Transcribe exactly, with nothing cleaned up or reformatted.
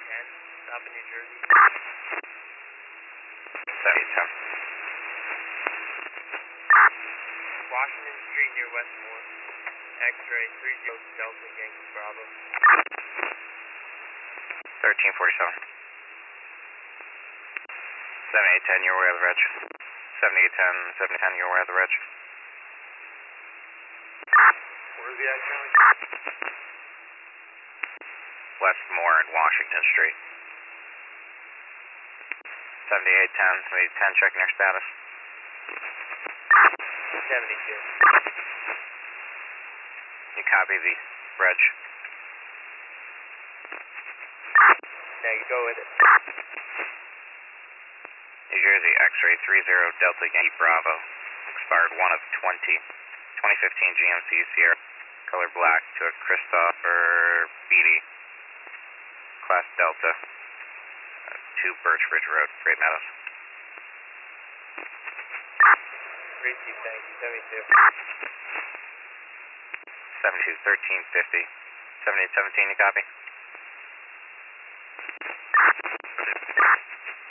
ten, stop in New Jersey. seventy ten. Washington Street near Westmore. X-ray three zero Delta Yankee Bravo. thirteen forty-seven. seventy-eight ten, you're aware of the reg. seventy-eight ten, seventy ten, you're aware of the reg. Where's the action? Westmore and Washington Street. seventy-eight ten, seventy-eight ten, checking your status. seventy-two. You copy the reg. Now you go with it. New Jersey, X-ray three zero Delta Yankee Bravo. Expired one of twenty. twenty fifteen G M C Sierra. Color black to a Christopher Beatty. Class Delta. Uh, two Birch Ridge Road, Great Meadows. three two, thank you, seventy-two. seventy-two thirteen fifty. seventy-eight seventeen, you copy?